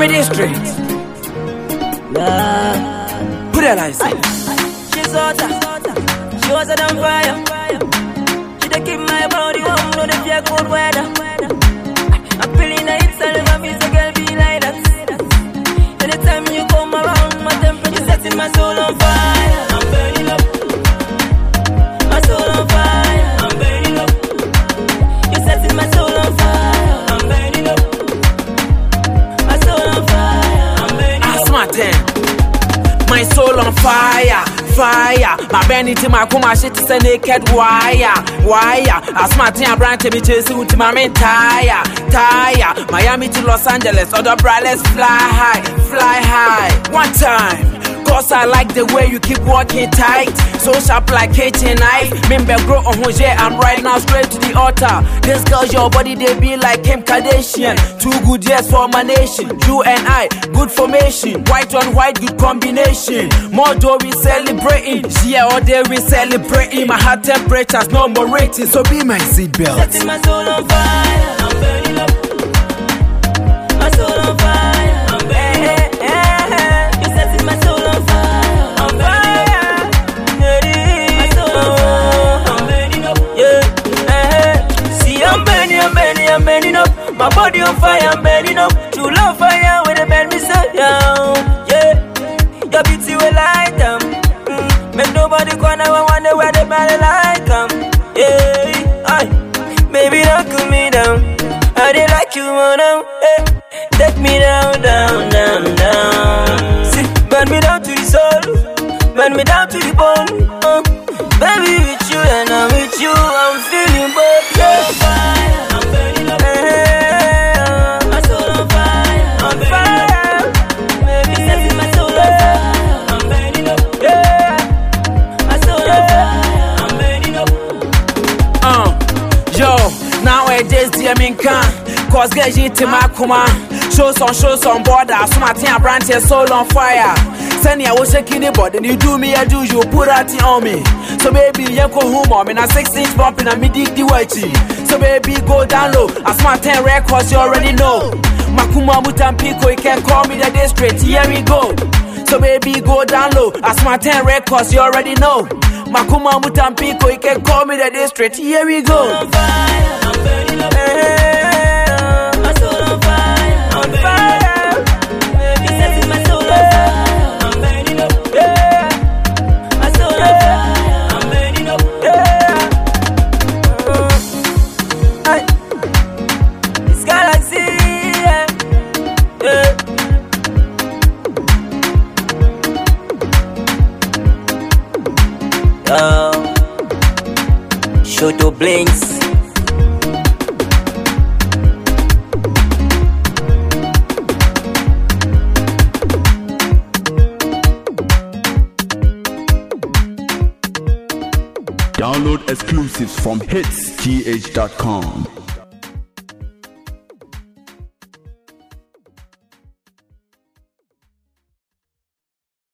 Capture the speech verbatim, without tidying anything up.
district. Nah. Put it like that. She's hotter. She was on fire. She dey keep my body warm, no dey fear cold weather. I'm feeling nice, I never feel a girl be like that. Anytime you come around, my temperature setting my soul on fire. I'm burning up. My soul on fire. I'm burning up. You're setting my soul on fire. I'm burning up. My soul on fire. I'm burning up. Ask my ten. My soul on fire, fire. My belly to my kuma shit is a naked wire, wire. As my team branch me chasing with my main tire, tire. Miami to Los Angeles, other brightest fly high, fly high. One time. Cause I like the way you keep walking tight, so sharp like H and I. Remember grow on Hoje, I'm right now straight to the altar. This girl's your body, they be like Kim Kardashian. Two good years for my nation, you and I, good formation. White on white, good combination. More door we celebrating, yeah all day we celebrating. My heart temperature's no more rating, so be my seatbelt. Setting my soul on fire, I'm burning up. My soul on fire, I'm burning up. You're setting my soul on fire, I'm burning up. My soul on fire, I'm burning up. Yeah, see I'm burning, I'm burning, I'm burning up. My body on fire, I'm burning up. True love fire when they burn me so down. Yeah, your beauty will light them. Mm. Make nobody corner and wonder where they body like them. Yeah, aye. Baby, don't cool me down. I did like you, man. Hey, take me down, down, down, down. See, burn me down to the soul, burn me down to the bone. Uh, baby, with you and I'm with you, I'm feeling both. Yeah, on fire, I'm burning up. Hey, my soul on fire, I'm on fire. Baby, setting my soul on fire, I'm burning up. Yeah, my soul on fire, I'm burning up. Uh, yo, nowadays dear me can, cause get you to my command. Show some, show some border, so my team branch your soul on fire. Send you, I was shaking the body, you do me, I do you, put out it on me. So baby, you go home, I'm in a six inch bump and I dig the whitey. So baby, go down low, a smart ten records, you already know. Makuma Mutampiko, you can call me the district, here we go. So baby, go down low, a smart ten records, you already know. Makuma Mutampiko, you can call me the district, here we go. On fire, I'm burning up. My soul on fire, on fire. Baby, setting my soul on fire, I'm burning up. Yeah, my soul on fire, I'm burning up. Yeah, uh, aye. This galaxy, yeah, yeah. Uh, Shoto Blinks. Download exclusives from hits G H dot com.